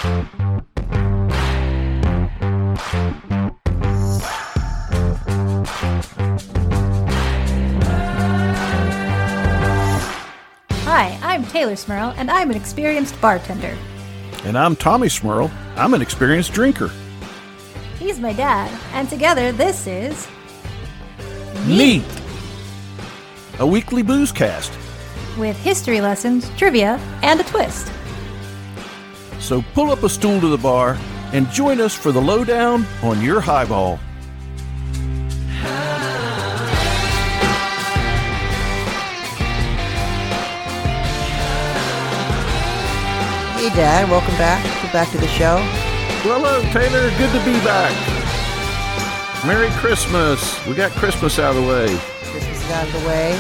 Hi, I'm Taylor Smurl, and I'm an experienced bartender. And I'm Tommy Smurl. I'm an experienced drinker. He's my dad, and together this is... Neat! A weekly booze cast. With history lessons, trivia, and a twist. So pull up a stool to the bar and join us for the lowdown on your highball. Hey, Dad. Welcome back. Welcome back to the show. Hello, Taylor. Good to be back. Merry Christmas. We got Christmas out of the way. Christmas is out of the way.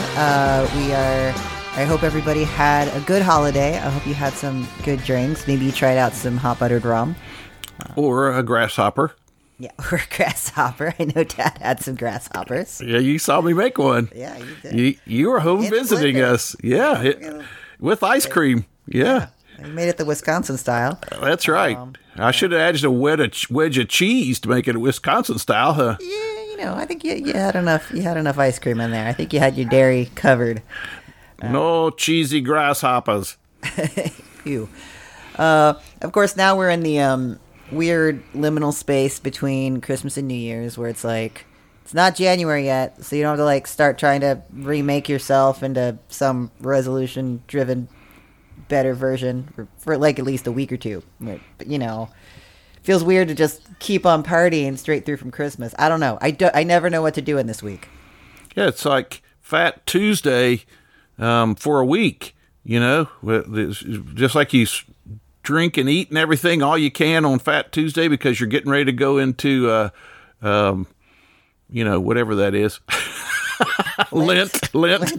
I hope everybody had a good holiday. I hope you had some good drinks. Maybe you tried out some hot buttered rum. Or a grasshopper. Yeah, or a grasshopper. I know Dad had some grasshoppers. Yeah, you saw me make one. Yeah, you did. You were home visiting us. Yeah, with ice cream. Yeah. I made it the Wisconsin style. That's right. I should have added a wedge of cheese to make it a Wisconsin style, huh? Yeah, I think you had enough. You had enough ice cream in there. I think you had your dairy covered. No cheesy grasshoppers. Ew. Of course, now we're in the weird liminal space between Christmas and New Year's, where it's like it's not January yet, so you don't have to start trying to remake yourself into some resolution-driven better version for at least a week or two. But feels weird to just keep on partying straight through from Christmas. I don't know. I never know what to do in this week. Yeah, it's like Fat Tuesday for a week. Just like you drink and eat and everything all you can on Fat Tuesday because you're getting ready to go into whatever that is. Lent.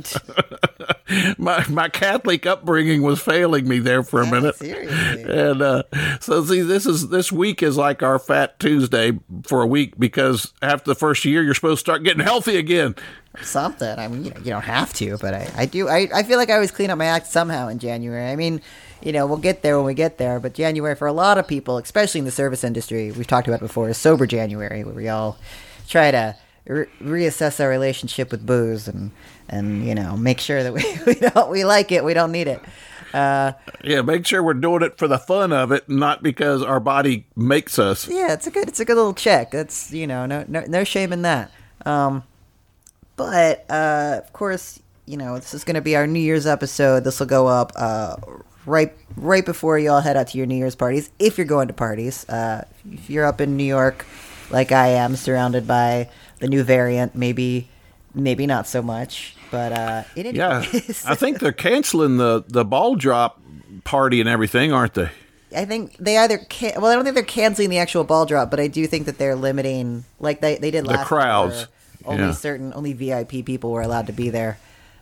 My Catholic upbringing was failing me there for a minute. Seriously. And so see, this week is like our Fat Tuesday for a week because after the first year, you're supposed to start getting healthy again. Something. I mean, you don't have to, but I do. I feel like I always clean up my act somehow in January. I mean, we'll get there when we get there, but January for a lot of people, especially in the service industry, we've talked about before, is sober January, where we all try to reassess our relationship with booze and make sure that we like it, we don't need it. Make sure we're doing it for the fun of it, not because our body makes us. Yeah, it's a good little check. That's no shame in that. But of course, this is going to be our New Year's episode. This will go up right before you all head out to your New Year's parties, if you're going to parties. If you're up in New York, like I am, surrounded by the new variant, maybe not so much. But I think they're canceling the ball drop party and everything, aren't they? I think they either I don't think they're canceling the actual ball drop, but I do think that they're limiting, like they did last the crowds. Year, only VIP people were allowed to be there.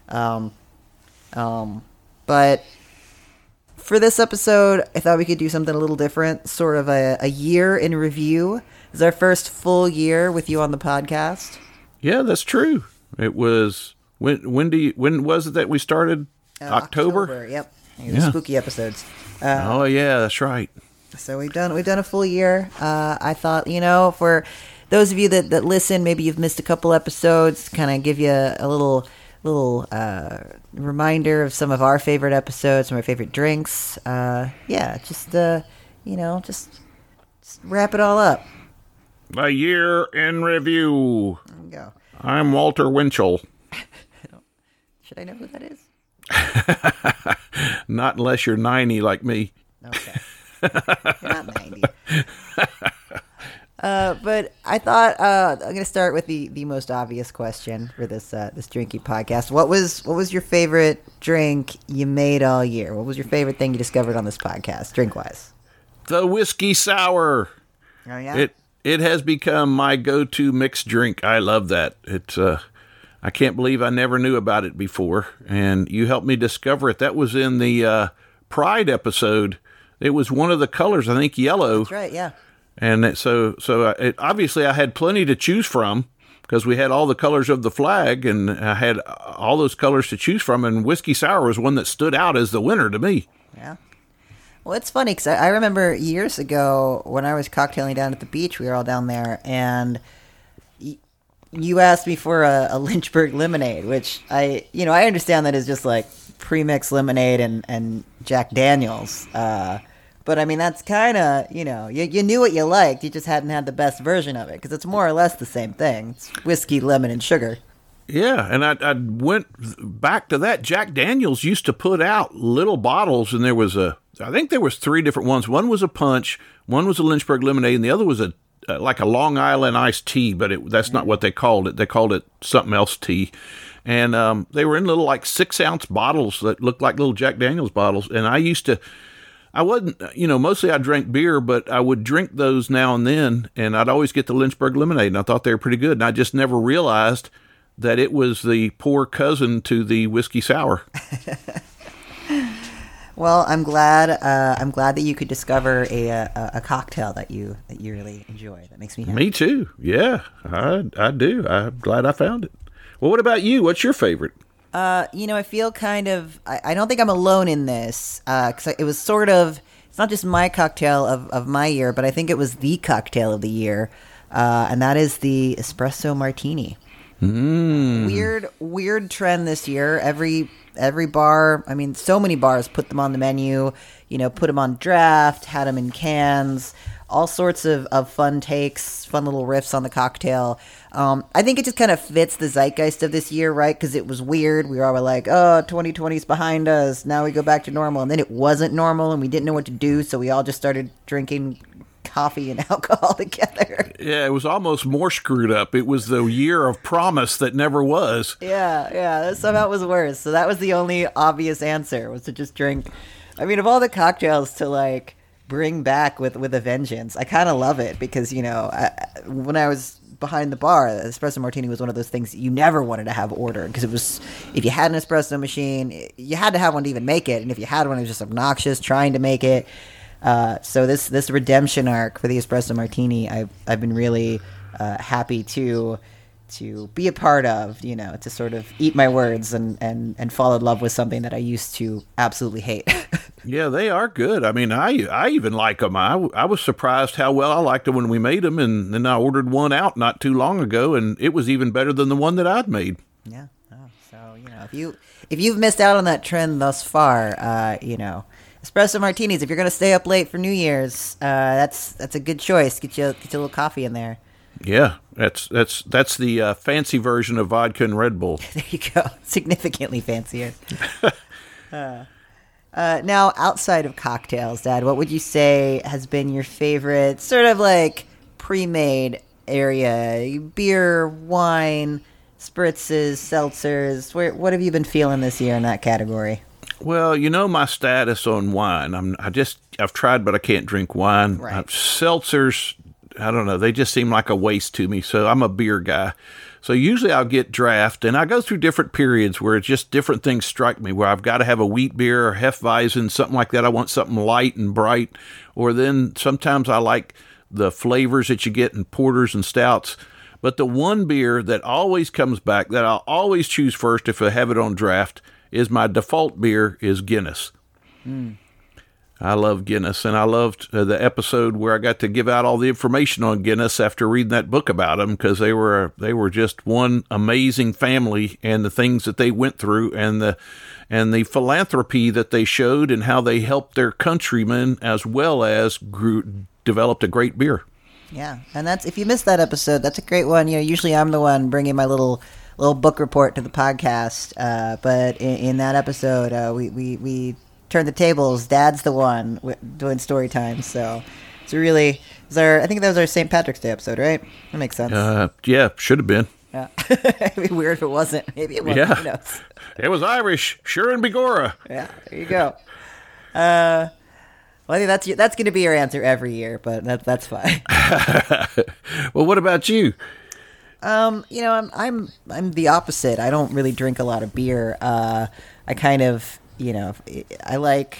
But for this episode, I thought we could do something a little different, sort of a year in review. This is our first full year with you on the podcast. Yeah, that's true. It was when was it that we started? October. Yep. The spooky episodes. That's right. So we've done a full year. I thought, for those of you that listen, maybe you've missed a couple episodes, kind of give you a little reminder of some of our favorite episodes, some of our favorite drinks. Just wrap it all up. A year in review. There you go. I'm Walter Winchell. Should I know who that is? Not unless you're 90 like me. Okay. You're not 90. But I thought I'm going to start with the most obvious question for this drinking podcast. What was your favorite drink you made all year? What was your favorite thing you discovered on this podcast, drink-wise? The whiskey sour. Oh, yeah? It has become my go-to mixed drink. I love that. It's I can't believe I never knew about it before, and you helped me discover it. That was in the Pride episode. It was one of the colors, I think yellow. That's right, yeah. And so obviously I had plenty to choose from because we had all the colors of the flag, and I had all those colors to choose from, and whiskey sour was one that stood out as the winner to me. Yeah. Well, it's funny because I remember years ago when I was cocktailing down at the beach, we were all down there, and you asked me for a Lynchburg lemonade, which I understand that is just like pre-mixed lemonade and Jack Daniels. But I mean, that's kind of, you knew what you liked, you just hadn't had the best version of it, because it's more or less the same thing. It's whiskey, lemon, and sugar. Yeah, and I went back to that. Jack Daniels used to put out little bottles, and I think there was 3 different ones. One was a punch, one was a Lynchburg lemonade, and the other was like a Long Island iced tea, but that's not what they called it. They called it something else tea. And they were in little like 6-ounce bottles that looked like little Jack Daniels bottles. And I wasn't, mostly I drank beer, but I would drink those now and then, and I'd always get the Lynchburg lemonade, and I thought they were pretty good. And I just never realized that it was the poor cousin to the whiskey sour. Well, I'm glad that you could discover a cocktail that you really enjoy. That makes me happy. Me too. Yeah, I do. I'm glad I found it. Well, what about you? What's your favorite? I feel kind of. I don't think I'm alone in this because it was sort of. It's not just my cocktail of my year, but I think it was the cocktail of the year, and that is the espresso martini. Weird trend this year. Every bar, I mean, so many bars put them on the menu, put them on draft, had them in cans, all sorts of fun takes, fun little riffs on the cocktail. I think it just kind of fits the zeitgeist of this year, right? Because it was weird. We were all like, 2020's behind us. Now we go back to normal. And then it wasn't normal and we didn't know what to do. So we all just started drinking coffee and alcohol together. Yeah, it was almost more screwed up. It was the year of promise that never was. Yeah, somehow it was worse. So that was the only obvious answer, was to just drink. I mean, of all the cocktails to like bring back with a vengeance, I kind of love it because, when I was behind the bar, the espresso martini was one of those things you never wanted to have ordered, because it was, if you had an espresso machine, you had to have one to even make it, and if you had one, it was just obnoxious trying to make it. So this redemption arc for the espresso martini, I've been really happy to be a part of, to sort of eat my words and fall in love with something that I used to absolutely hate. Yeah, they are good. I mean, I even like them. I was surprised how well I liked them when we made them, and then I ordered one out not too long ago, and it was even better than the one that I'd made. Yeah. Oh, so if you've missed out on that trend thus far, espresso martinis, if you're going to stay up late for New Year's, that's a good choice. Get you a little coffee in there. Yeah, that's the fancy version of vodka and Red Bull. There you go. Significantly fancier. Now, outside of cocktails, Dad, what would you say has been your favorite sort of like pre-made area? Beer, wine, spritzes, seltzers. What have you been feeling this year in that category? Well, my status on wine. I've tried, but I can't drink wine. Right. Seltzers, I don't know. They just seem like a waste to me. So I'm a beer guy. So usually I'll get draft, and I go through different periods where it's just different things strike me, where I've got to have a wheat beer or Hefeweizen, something like that. I want something light and bright. Or then sometimes I like the flavors that you get in porters and stouts. But the one beer that always comes back, that I'll always choose first if I have it on draft, is my default beer is Guinness. I love Guinness, and I loved the episode where I got to give out all the information on Guinness after reading that book about them, because they were just one amazing family, and the things that they went through, and the philanthropy that they showed, and how they helped their countrymen as well as developed a great beer. Yeah, and that's, if you missed that episode, that's a great one. Usually I'm the one bringing my little book report to the podcast, but in that episode, we turned the tables. Dad's the one doing story time, so it's really I think that was our St. Patrick's Day episode, right? That makes sense. Yeah, should have been. Yeah, it'd be weird if it wasn't. Maybe it wasn't. Yeah, who knows? It was Irish, sure, and Begorra. Yeah, there you go. Well, I think that's going to be your answer every year, but that's fine. Well, what about you? I'm the opposite. I don't really drink a lot of beer. I kind of, I like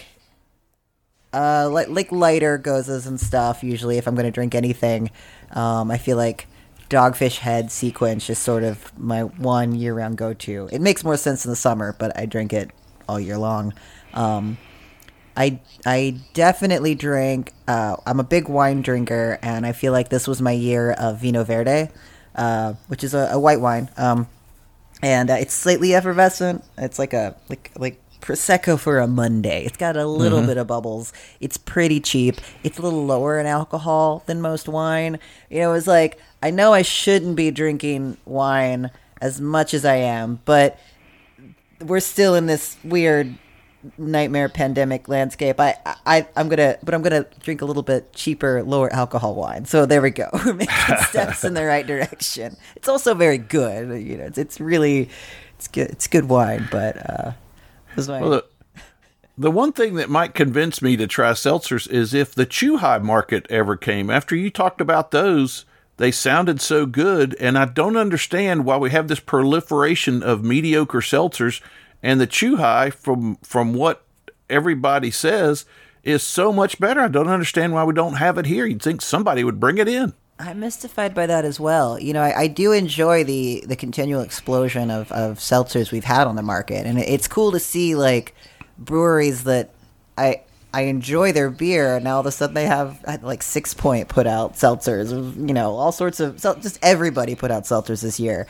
lighter gozas and stuff. Usually, if I'm going to drink anything, I feel like Dogfish Head Sequence is sort of my one year-round go-to. It makes more sense in the summer, but I drink it all year long. I definitely drink. I'm a big wine drinker, and I feel like this was my year of Vino Verde, which is a white wine. And it's slightly effervescent. It's like a like Prosecco for a Monday. It's got a little bit of bubbles. It's pretty cheap. It's a little lower in alcohol than most wine. You know, it's like, I know I shouldn't be drinking wine as much as I am, but we're still in this weird nightmare pandemic landscape. I'm gonna drink a little bit cheaper, lower alcohol wine. So there we go. We're making steps in the right direction. It's also very good. You know, it's really good. It's good wine, but well, the one thing that might convince me to try seltzers is if the Chuhai market ever came. After you talked about those, they sounded so good, and I don't understand why we have this proliferation of mediocre seltzers. And the Chuhai, from what everybody says, is so much better. I don't understand why we don't have it here. You'd think somebody would bring it in. I'm mystified by that as well. You know, I do enjoy the continual explosion of seltzers we've had on the market. And it's cool to see, like, breweries that I enjoy their beer, and now all of a sudden they have, like, 6 Point put out seltzers. You know, all sorts of, just everybody put out seltzers this year.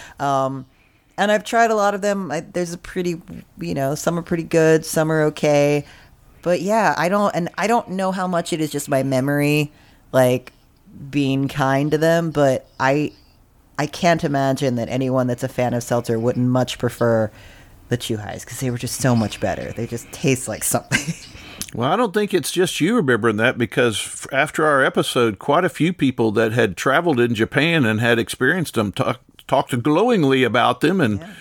And I've tried a lot of them. There's a pretty, you know, some are pretty good, some are okay. But yeah, I don't know how much it is just my memory, like, being kind to them, but I can't imagine that anyone that's a fan of seltzer wouldn't much prefer the Chuhais, because they were just so much better. They just taste like something. Well, I don't think it's just you remembering that, because after our episode, quite a few people that had traveled in Japan and had experienced them talked glowingly about them,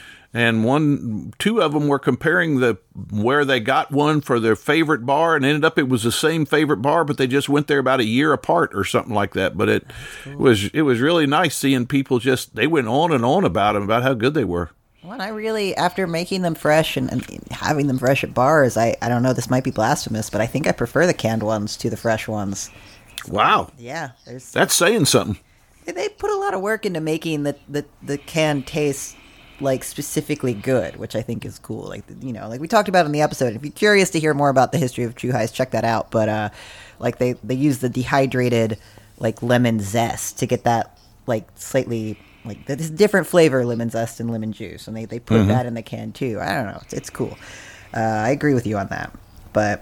and two of them were comparing where they got one for their favorite bar, and ended up it was the same favorite bar, but they just went there about a year apart or something like that. But it was really nice seeing people they went on and on about them, about how good they were. Well, I really, after making them fresh and having them fresh at bars, I don't know, this might be blasphemous, but I think I prefer the canned ones to the fresh ones. Wow. Yeah. That's saying something. They put a lot of work into making the can taste, like, specifically good, which I think is cool. Like, you know, like we talked about in the episode. If you're curious to hear more about the history of Chuhais, check that out. But like they use the dehydrated, like, lemon zest to get that, like, slightly, like, this different flavor lemon zest and lemon juice, and they put that in the can too. I don't know, it's cool. I agree with you on that. But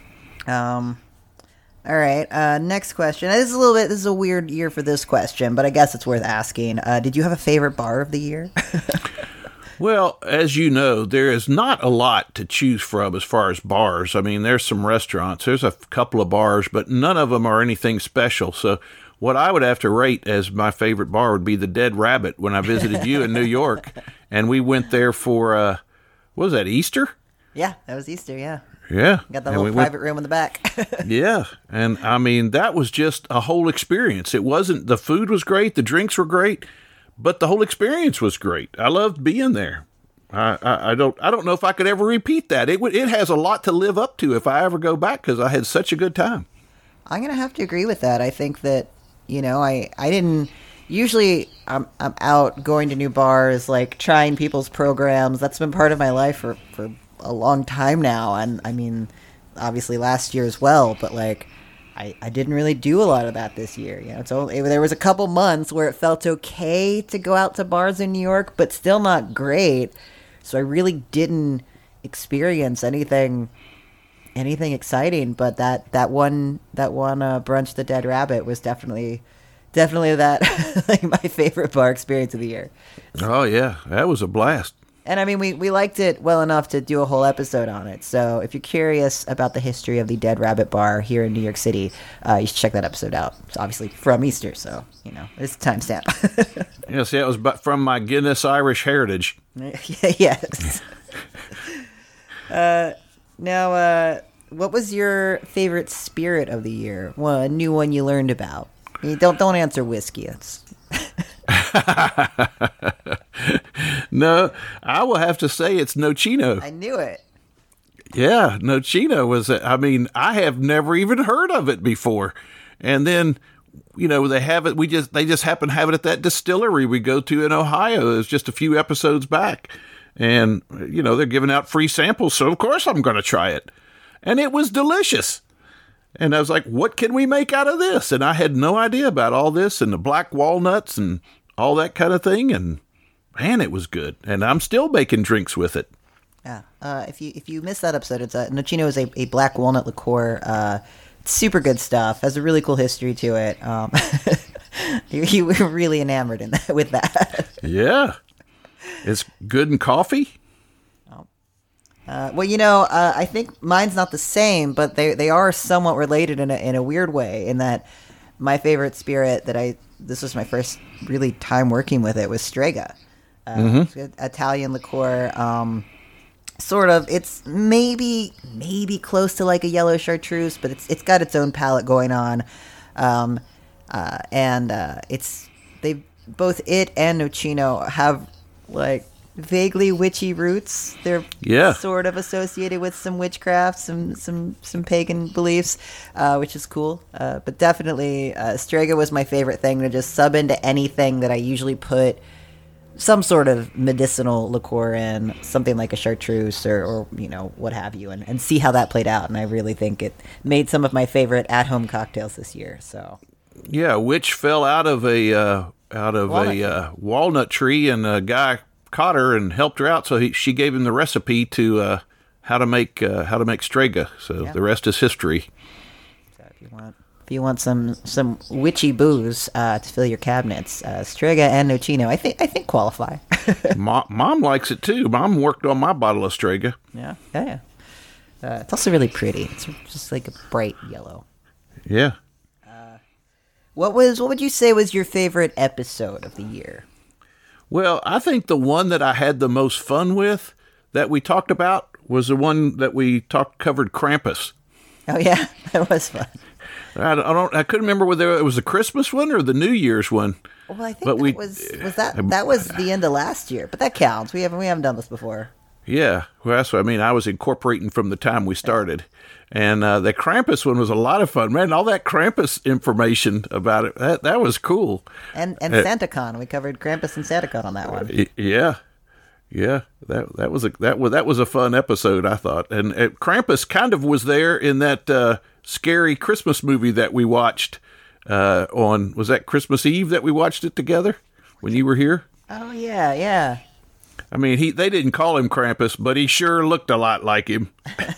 all right, next question. This is a weird year for this question, but I guess it's worth asking. Did you have a favorite bar of the year? Well, as you know, there is not a lot to choose from as far as bars. I mean, there's some restaurants, there's a couple of bars, but none of them are anything special. So what I would have to rate as my favorite bar would be the Dead Rabbit when I visited you in New York. And we went there for, what was that, Easter? Yeah, that was Easter, yeah. Yeah. Got that little private room in the back. Yeah. And I mean, that was just a whole experience. It wasn't, the food was great, the drinks were great, but the whole experience was great. I loved being there. I don't know if I could ever repeat that. It has a lot to live up to if I ever go back, because I had such a good time. I'm going to have to agree with that. I think that, you know, I didn't, usually I'm out going to new bars, like trying people's programs. That's been part of my life for a long time now. And I mean, obviously last year as well, but like, I didn't really do a lot of that this year. You know, there was a couple months where it felt okay to go out to bars in New York, but still not great. So I really didn't experience anything exciting. But that one brunch, the Dead Rabbit, was definitely that like my favorite bar experience of the year. Oh yeah, that was a blast. And I mean, we liked it well enough to do a whole episode on it. So if you're curious about the history of the Dead Rabbit Bar here in New York City, you should check that episode out. It's obviously from Easter, so, you know, it's a timestamp. Yes, yeah, it was from my Guinness Irish heritage. Yes. Now, what was your favorite spirit of the year? Well, a new one you learned about. Don't answer whiskey. It's... No, I will have to say it's Nocino. I knew it. Yeah, Nocino was, I mean, I have never even heard of it before. And then, you know, they have it, they just happen to have it at that distillery we go to in Ohio. It was just a few episodes back. And, you know, they're giving out free samples, so of course I'm going to try it. and it was delicious. And I was like, what can we make out of this? And I had no idea about all this and the black walnuts and all that kind of thing. And man, it was good. And I'm still making drinks with it. Yeah. If you missed that episode, it's Nocino is a black walnut liqueur. Super good stuff. Has a really cool history to it. You were really enamored with that. Yeah. It's good in coffee. Well, I think mine's not the same, but they are somewhat related in a weird way. In that, my favorite spirit this was my first really time working with it was Strega, it's an Italian liqueur. Sort of, it's maybe close to like a yellow chartreuse, but it's got its own palette going on, and both it and Nocino have like vaguely witchy roots. They're sort of associated with some witchcraft, some pagan beliefs, which is cool. But definitely, Strega was my favorite thing to just sub into anything that I usually put some sort of medicinal liqueur in, something like a chartreuse or what have you, and see how that played out. And I really think it made some of my favorite at-home cocktails this year. So yeah, witch fell out of a walnut tree, and a guy caught her and helped her out. So she gave him the recipe to how to make Strega. So the rest is history. So if you want some witchy booze to fill your cabinets, Strega and Nocino, I think qualify. Mom likes it too. Mom worked on my bottle of Strega. Yeah. It's also really pretty. It's just like a bright yellow. Yeah. What would you say was your favorite episode of the year? Well, I think the one that I had the most fun with that we talked about was the one that we covered Krampus. Oh yeah, that was fun. I couldn't remember whether it was the Christmas one or the New Year's one. Well, I think that was the end of last year, but that counts. We haven't done this before. Yeah, well, that's what I mean. I was incorporating from the time we started, and the Krampus one was a lot of fun. Man, all that Krampus information about it that was cool. And SantaCon, we covered Krampus and SantaCon on that one. Yeah. That was a fun episode, I thought. And Krampus kind of was there in that scary Christmas movie that we watched was that Christmas Eve that we watched it together when you were here? Oh yeah. I mean, they didn't call him Krampus, but he sure looked a lot like him.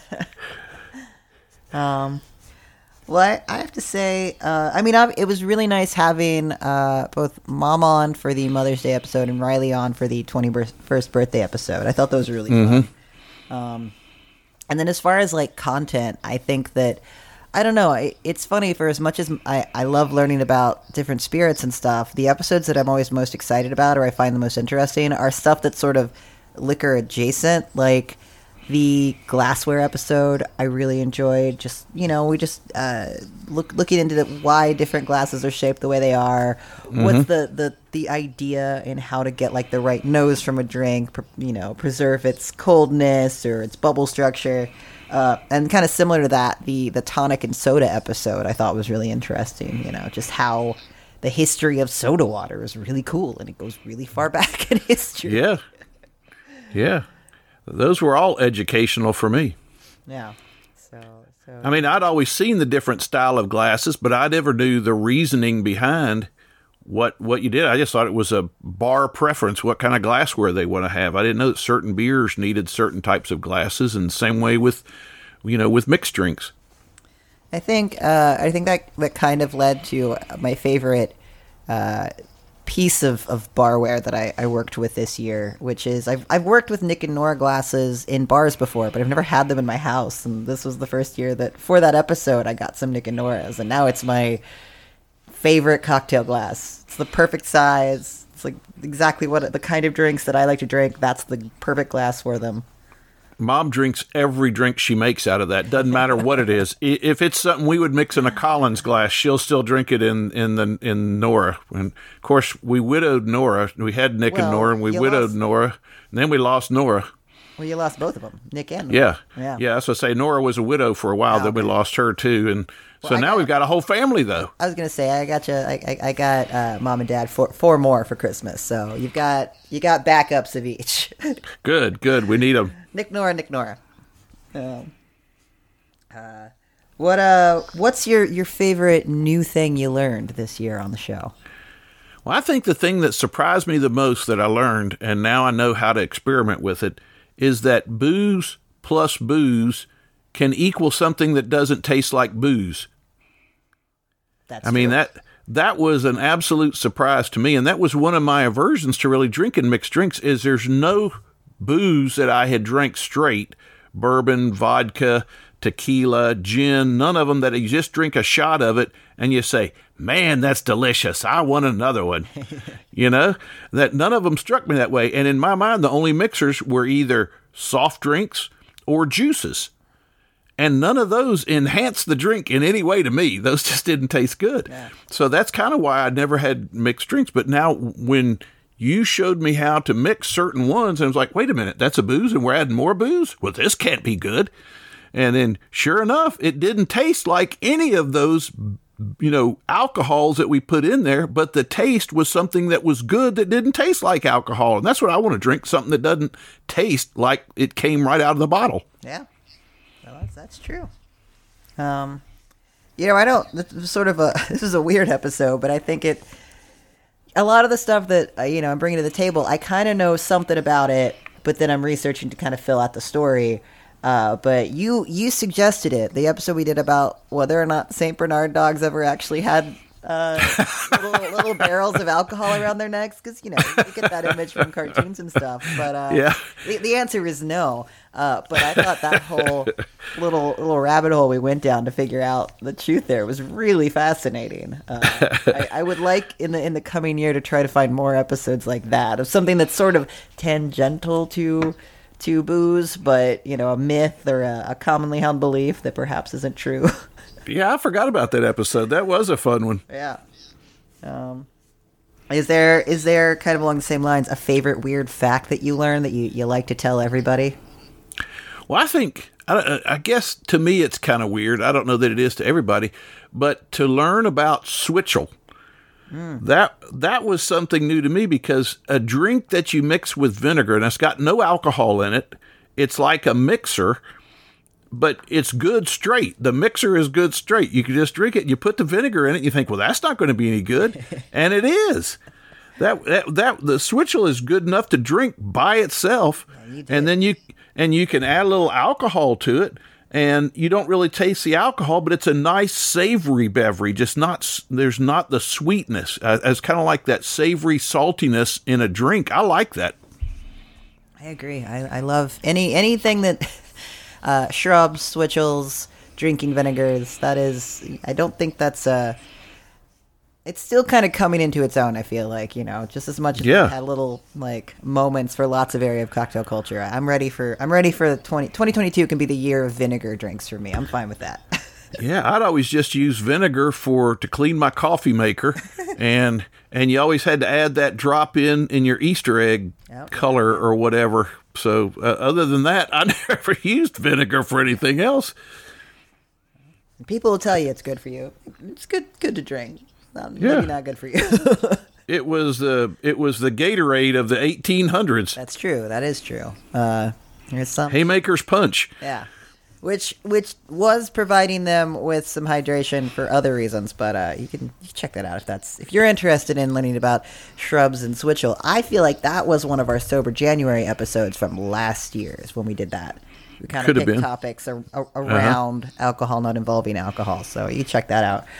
Well, I have to say, it was really nice having both Mom on for the Mother's Day episode and Riley on for the 21st birthday episode. I thought those were really fun. And then as far as like content, I think that, I don't know, it's funny, for as much as I love learning about different spirits and stuff, the episodes that I'm always most excited about or I find the most interesting are stuff that's sort of liquor adjacent, like the glassware episode I really enjoyed. Just, we just looking into why different glasses are shaped the way they are. What's the idea in how to get like the right nose from a drink, preserve its coldness or its bubble structure. And kind of similar to that, the tonic and soda episode I thought was really interesting. Just how the history of soda water is really cool and it goes really far back in history. Yeah. Those were all educational for me. Yeah. So I mean, I'd always seen the different style of glasses, but I never knew the reasoning behind what you did. I just thought it was a bar preference, what kind of glassware they want to have. I didn't know that certain beers needed certain types of glasses, and same way with mixed drinks. I think that kind of led to my favorite piece of barware that I worked with this year, which is I've worked with Nick and Nora glasses in bars before, but I've never had them in my house, and this was the first year that for that episode I got some Nick and Nora's, and now it's my favorite cocktail glass. It's the perfect size. It's like exactly the kind of drinks that I like to drink. That's the perfect glass for them. Mom drinks every drink she makes out of that. Doesn't matter what it is. If it's something we would mix in a Collins glass, she'll still drink it in Nora. And of course, we widowed Nora. We had Nick and Nora, and we widowed Nora, and then we lost Nora. Well, you lost both of them, Nick and Nora. Yeah. That's what I say. Nora was a widow for a while. Then we lost her too, and so now we've got a whole family though. I was gonna say I got you. I got Mom and Dad four more for Christmas. So you got backups of each. Good. We need them. Nick Nora. What's your favorite new thing you learned this year on the show? Well, I think the thing that surprised me the most that I learned, and now I know how to experiment with it, is that booze plus booze can equal something that doesn't taste like booze. That's mean, true. that was an absolute surprise to me, and that was one of my aversions to really drinking mixed drinks, is there's no booze that I had drank straight, bourbon, vodka, tequila, gin, none of them that you just drink a shot of it and you say, man, that's delicious. I want another one. That none of them struck me that way. And in my mind, the only mixers were either soft drinks or juices. And none of those enhanced the drink in any way to me. Those just didn't taste good. Yeah. So that's kind of why I never had mixed drinks. But now when you showed me how to mix certain ones, and I was like, wait a minute, that's a booze and we're adding more booze? Well, this can't be good. And then, sure enough, it didn't taste like any of those, alcohols that we put in there, but the taste was something that was good that didn't taste like alcohol. And that's what I want to drink, something that doesn't taste like it came right out of the bottle. Yeah, well, that's true. I don't, this is a weird episode, but I think a lot of the stuff that, I'm bringing to the table, I kind of know something about it, but then I'm researching to kind of fill out the story. But you suggested it, the episode we did about whether or not St. Bernard dogs ever actually had little barrels of alcohol around their necks, because you get that image from cartoons and stuff. But the answer is no. But I thought that whole little rabbit hole we went down to figure out the truth there was really fascinating. I would like in the coming year to try to find more episodes like that, of something that's sort of tangential to booze, but a myth or a commonly held belief that perhaps isn't true. Yeah, I forgot about that episode. That was a fun one. Yeah. Is there kind of along the same lines a favorite weird fact that you learned that you like to tell everybody? Well, I guess to me it's kind of weird. I don't know that it is to everybody, but to learn about switchel. That was something new to me, because a drink that you mix with vinegar, and it's got no alcohol in it, it's like a mixer, but it's good straight. The mixer is good straight. You can just drink it, and you put the vinegar in it, and you think, well, that's not going to be any good. And it is. The switchel is good enough to drink by itself, and then you can add a little alcohol to it. And you don't really taste the alcohol, but it's a nice savory beverage. There's not the sweetness. It's kind of like that savory saltiness in a drink. I like that. I agree. I love anything that shrubs, switchels, drinking vinegars. That is, I don't think that's it's still kind of coming into its own, I feel like, just as much as we had little moments for lots of area of cocktail culture. I'm ready for 2022 can be the year of vinegar drinks for me. I'm fine with that. Yeah, I'd always just use vinegar to clean my coffee maker, and you always had to add that drop in your Easter egg color or whatever. So other than that, I never used vinegar for anything else. People will tell you it's good for you. It's good to drink. Maybe not good for you. It was the Gatorade of the 1800s. That's true. That is true. There's some Haymaker's Punch. Yeah, which was providing them with some hydration for other reasons. But you can check that out if you're interested in learning about shrubs and switchel. I feel like that was one of our Sober January episodes from last year's when we did that. We kind of picked topics around alcohol, not involving alcohol. So you check that out.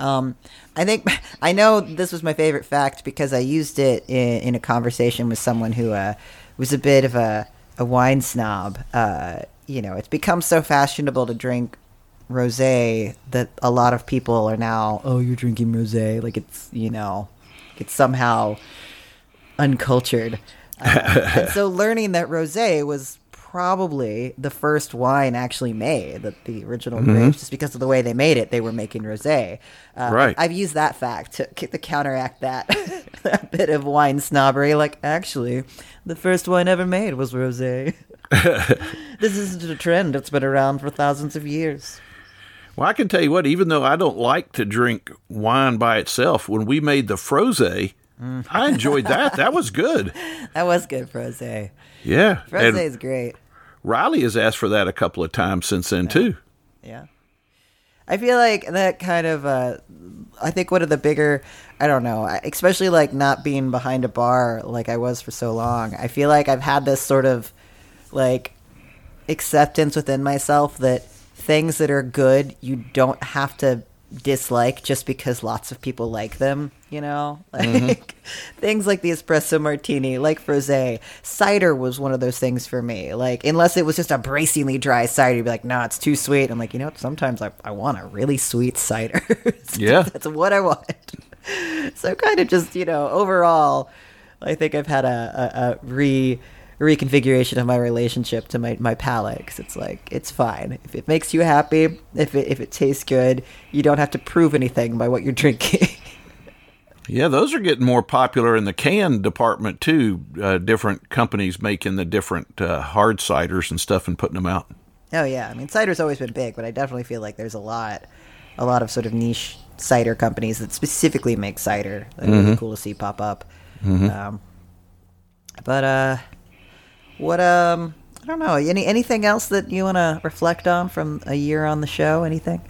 I know this was my favorite fact because I used it in a conversation with someone who was a bit of a wine snob. It's become so fashionable to drink rosé that a lot of people are now, oh, you're drinking rosé, like it's somehow uncultured. And so learning that rosé was probably the first wine actually made, that the original grapes, just because of the way they made it, they were making rosé. Right. I've used that fact to counteract that, that bit of wine snobbery. Actually, the first wine ever made was rosé. This isn't a trend. It's been around for thousands of years. Well, I can tell you what, even though I don't like to drink wine by itself, when we made the frosé, I enjoyed that. That was good. That was good, frosé. Yeah. Frosé is great. Riley has asked for that a couple of times since then, too. Yeah. I feel like that kind of, I think one of the bigger, I don't know, especially like not being behind a bar like I was for so long. I feel like I've had this sort of like acceptance within myself that things that are good, you don't have to dislike just because lots of people like them, you know? Like things like the espresso martini, like frosé. Cider was one of those things for me. Like, unless it was just a bracingly dry cider, you'd be like, nah, it's too sweet. I'm like, you know what? Sometimes I want a really sweet cider. Yeah. That's what I want. So kind of just, you know, overall, I think I've had a reconfiguration of my relationship to my palate, because it's like, it's fine if it makes you happy, if it tastes good, you don't have to prove anything by what you're drinking. Yeah, those are getting more popular in the can department too. Different companies making the different hard ciders and stuff and putting them out. Oh yeah, I mean, cider's always been big, but I definitely feel like there's a lot of sort of niche cider companies that specifically make cider that are really cool to see pop up. What I don't know. Anything else that you want to reflect on from a year on the show? Anything?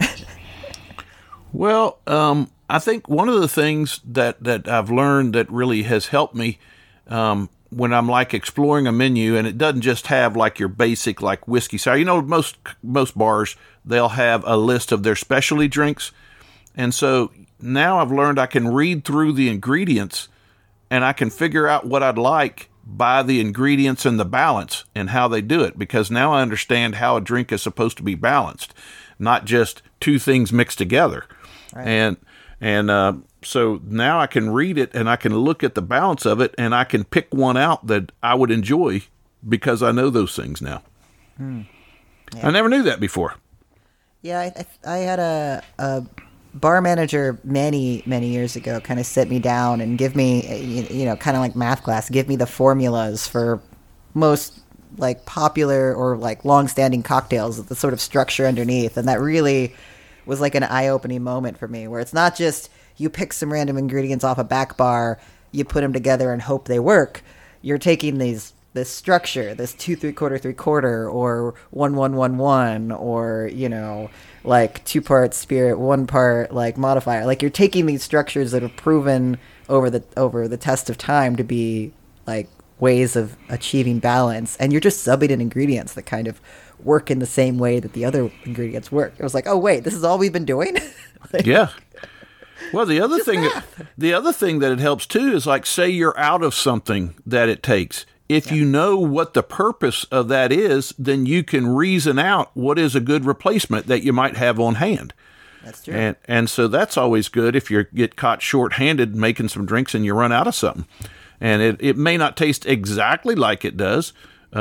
Well, I think one of the things that I've learned that really has helped me when I'm like exploring a menu, and it doesn't just have like your basic like whiskey sour. You know, most bars, they'll have a list of their specialty drinks, and so now I've learned I can read through the ingredients and I can figure out what I'd like by the ingredients and the balance and how they do it, because now I understand how a drink is supposed to be balanced, not just two things mixed together. Right. And so now I can read it and I can look at the balance of it and I can pick one out that I would enjoy because I know those things now. Yeah. I never knew that before. Yeah, I had a bar manager many years ago kind of sit me down and give me, you know, kind of like math class, give me the formulas for most like popular or like long-standing cocktails, the sort of structure underneath, and that really was like an eye-opening moment for me, where it's not just you pick some random ingredients off a back bar, you put them together and hope they work. You're taking this structure, this 2 3/4 3/4, or 1 1 1 1, or, you know, like 2 parts spirit, 1 part like modifier. Like, you're taking these structures that have proven over the test of time to be like ways of achieving balance, and you're just subbing in ingredients that kind of work in the same way that the other ingredients work. It was like, oh wait, this is all we've been doing? Like, yeah. Well, the other thing that it helps too is, like, say you're out of something that it takes. If you know what the purpose of that is, then you can reason out what is a good replacement that you might have on hand. That's true. And so that's always good if you get caught short-handed making some drinks and you run out of something. And it may not taste exactly like it does,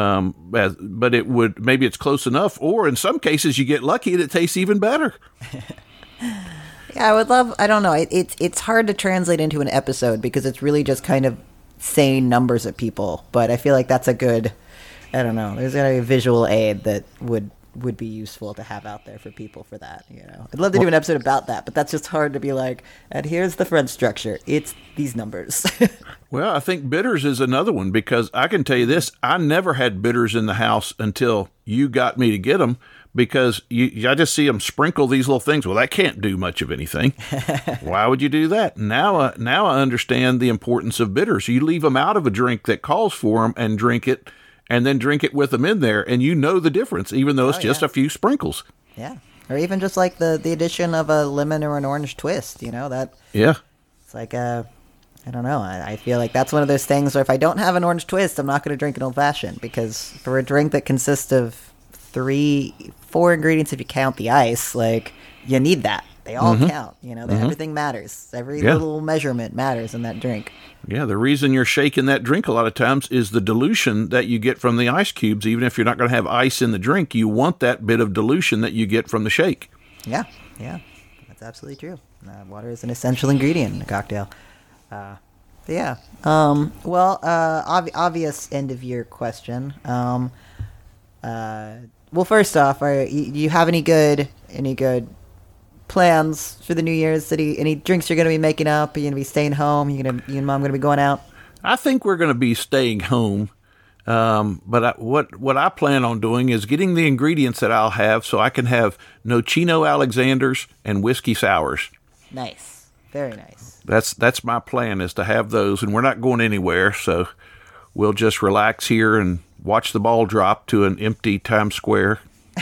but it would, maybe it's close enough, or in some cases you get lucky and it tastes even better. Yeah, I would love, I don't know, it's hard to translate into an episode because it's really just kind of saying numbers at people, but I feel like that's a good, I don't know, there's gotta be a visual aid that would be useful to have out there for people for that, you know. I'd love to do an episode about that, but that's just hard to be like, and here's the French structure, it's these numbers. Well, I think bitters is another one, because I can tell you this, I never had bitters in the house until you got me to get them, because I just see them sprinkle these little things. Well, that can't do much of anything. Why would you do that? Now I understand the importance of bitters. You leave them out of a drink that calls for them and drink it, and then drink it with them in there, and you know the difference, even though it's just a few sprinkles. Yeah. Or even just like the addition of a lemon or an orange twist, you know, that. Yeah. It's like I don't know. I feel like that's one of those things where if I don't have an orange twist, I'm not going to drink an old fashioned, because for a drink that consists of 4 ingredients, if you count the ice, like, you need that. They all count. You know, everything matters. Every little measurement matters in that drink. Yeah, the reason you're shaking that drink a lot of times is the dilution that you get from the ice cubes. Even if you're not going to have ice in the drink, you want that bit of dilution that you get from the shake. Yeah, that's absolutely true. Water is an essential ingredient in a cocktail. Obvious end of year question. Well, first off, you have any good plans for the New Year's? Any drinks you're going to be making up? Are you going to be staying home? You and Mom going to be going out? I think we're going to be staying home. What I plan on doing is getting the ingredients that I'll have so I can have Nocino Alexanders and whiskey sours. Nice. Very nice. That's my plan, is to have those, and we're not going anywhere, so we'll just relax here and watch the ball drop to an empty Times Square.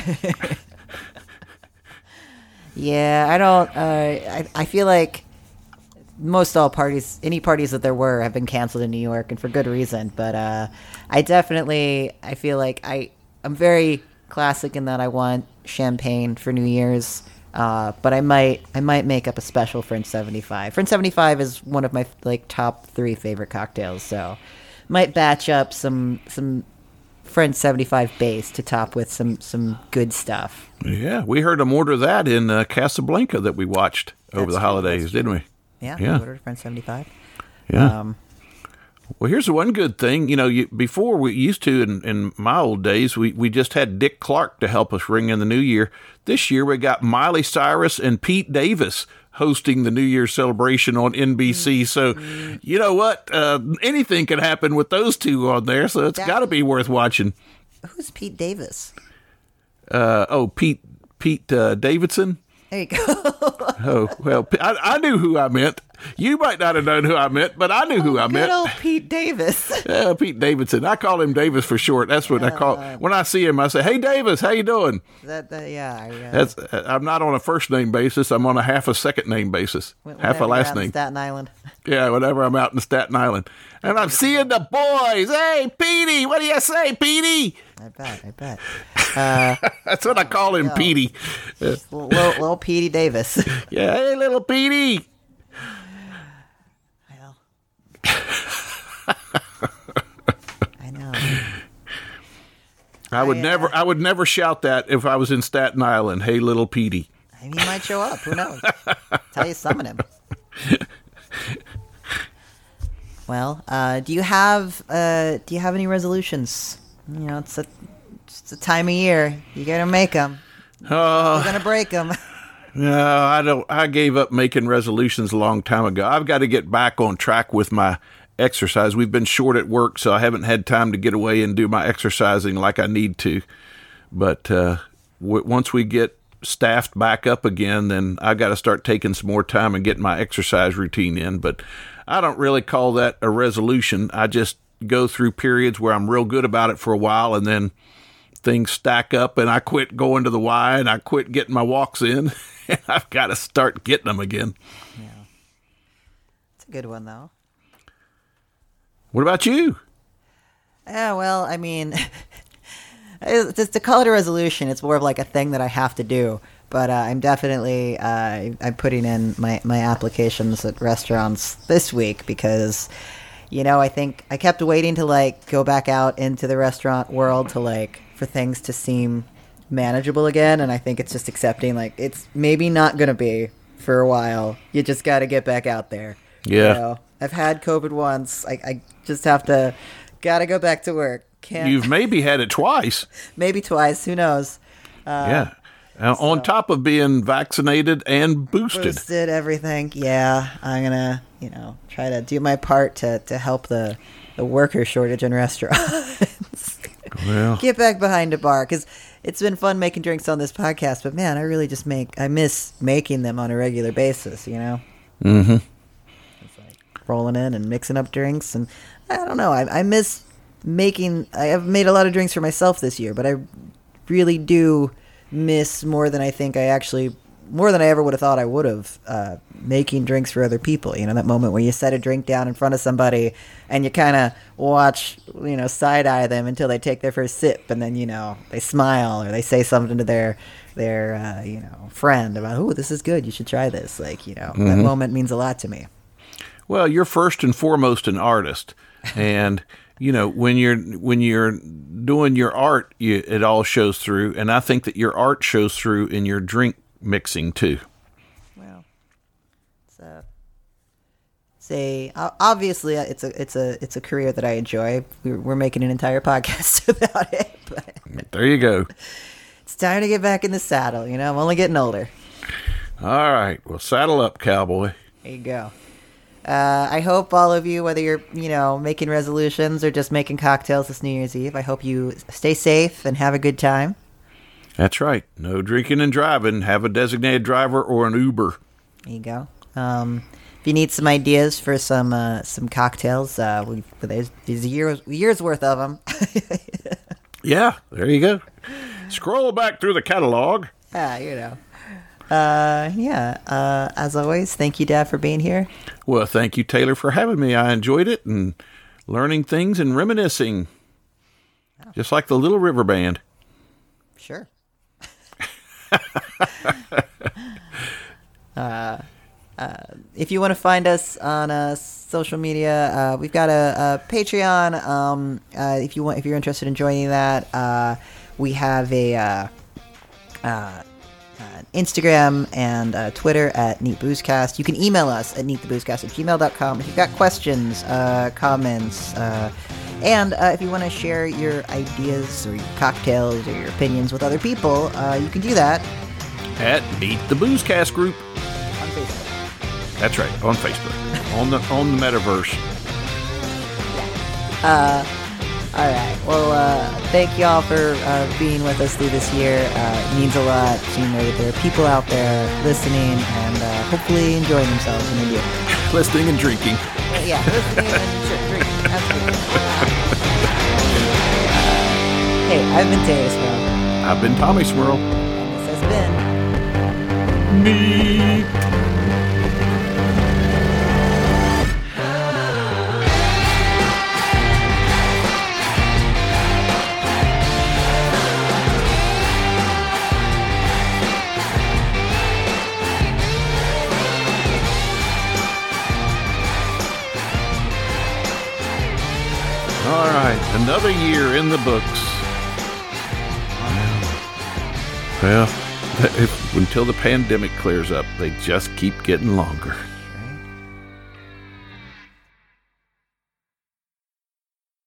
Yeah, I don't. I feel like most all parties, any parties that there were, have been canceled in New York, and for good reason. But I feel like I'm very classic in that I want champagne for New Year's. But I might make up a special French 75. French 75 is one of my top 3 favorite cocktails, so might batch up some French 75 base to top with some good stuff. Yeah, we heard them order that in Casablanca that we watched over the holidays, didn't we? Yeah, we ordered French 75. Yeah. Well, here's the one good thing. Before we used to, in my old days, we just had Dick Clark to help us ring in the new year. This year, we got Miley Cyrus and Pete Davis hosting the New Year's celebration on NBC. So, you know what? Anything can happen with those two on there, so it's got to be worth watching. Who's Pete Davis? Pete Davidson. There you go. Oh, well, I knew who I meant. You might not have known who I meant, but I knew who I meant. Good old Pete Davis. Pete Davidson. I call him Davis for short. That's what I call. When I see him, I say, "Hey, Davis, how you doing?" Yeah. I'm not on a first name basis. I'm on a half a second name basis. Half a last name. Staten Island. Yeah, whenever I'm out in Staten Island, and I'm seeing the boys. Hey, Petey, what do you say, Petey? I bet. That's what I call him, Petey. Little Petey Davis. Yeah, hey, little Petey. Well, I know. I would never shout that if I was in Staten Island. Hey, little Petey. He might show up. Who knows? That's how you summon him. Well, do you have any resolutions? It's a time of year. You gotta make them. You're gonna break them. No, I don't. I gave up making resolutions a long time ago. I've got to get back on track with my exercise. We've been short at work, so I haven't had time to get away and do my exercising like I need to. But once we get staffed back up again, then I got to start taking some more time and getting my exercise routine in. But I don't really call that a resolution. I just go through periods where I'm real good about it for a while, and then things stack up and I quit going to the Y and I quit getting my walks in. And I've got to start getting them again. Yeah. It's a good one, though. What about you? Yeah, well, I mean, just to call it a resolution, it's more of like a thing that I have to do. But I'm definitely I'm putting in my applications at restaurants this week because, I think I kept waiting to go back out into the restaurant world to for things to seem manageable again, and I think it's just accepting it's maybe not gonna be for a while. You just got to get back out there. Yeah. I've had COVID once. I just gotta go back to work. You've maybe had it twice. Maybe twice. Who knows? Yeah. On top of being vaccinated and boosted. Boosted everything. Yeah. I'm gonna try to do my part to help the worker shortage in restaurants. Well, get back behind a bar because it's been fun making drinks on this podcast, but man, I really just miss making them on a regular basis, Mm-hmm. It's rolling in and mixing up drinks, and I don't know, I miss making. I have made a lot of drinks for myself this year, but I really do miss more than I ever would have thought I would have, making drinks for other people. That moment where you set a drink down in front of somebody and you kind of watch, side-eye them until they take their first sip, and then, they smile or they say something to their friend about, "Oh, this is good. You should try this." Mm-hmm. That moment means a lot to me. Well, you're first and foremost an artist, and when you're doing your art, it all shows through, and I think that your art shows through in your drink mixing too. Well, obviously it's a career that I enjoy. We're making an entire podcast about it. But there you go. It's time to get back in the saddle. I'm only getting older. All right, well, saddle up, cowboy. There you go. I hope all of you, whether you're, making resolutions or just making cocktails this New Year's Eve, I hope you stay safe and have a good time. That's right. No drinking and driving. Have a designated driver or an Uber. There you go. If you need some ideas for some cocktails, there's years worth of them. Yeah, there you go. Scroll back through the catalog. As always, thank you, Dad, for being here. Well, thank you, Taylor, for having me. I enjoyed it and learning things and reminiscing. Just like the Little River Band. Sure. If you want to find us on social media, we've got a Patreon. If you're interested in joining that, we have a Instagram and Twitter at Neat Boozecast. You can email us at neattheboozecast@gmail.com if you've got questions, comments, and if you want to share your ideas or your cocktails or your opinions with other people, you can do that at Neat the Boozecast group on Facebook. That's right, on Facebook, on the metaverse. All right. Well, thank you all for being with us through this year. It means a lot to know that there are people out there listening and hopefully enjoying themselves when they do. Listening and drinking. Yeah, listening and drinking. Absolutely. Hey, I've been Taylor Swirl. I've been Tommy Swirl. And this has been Neat. All right, another year in the books. Well, until the pandemic clears up, they just keep getting longer.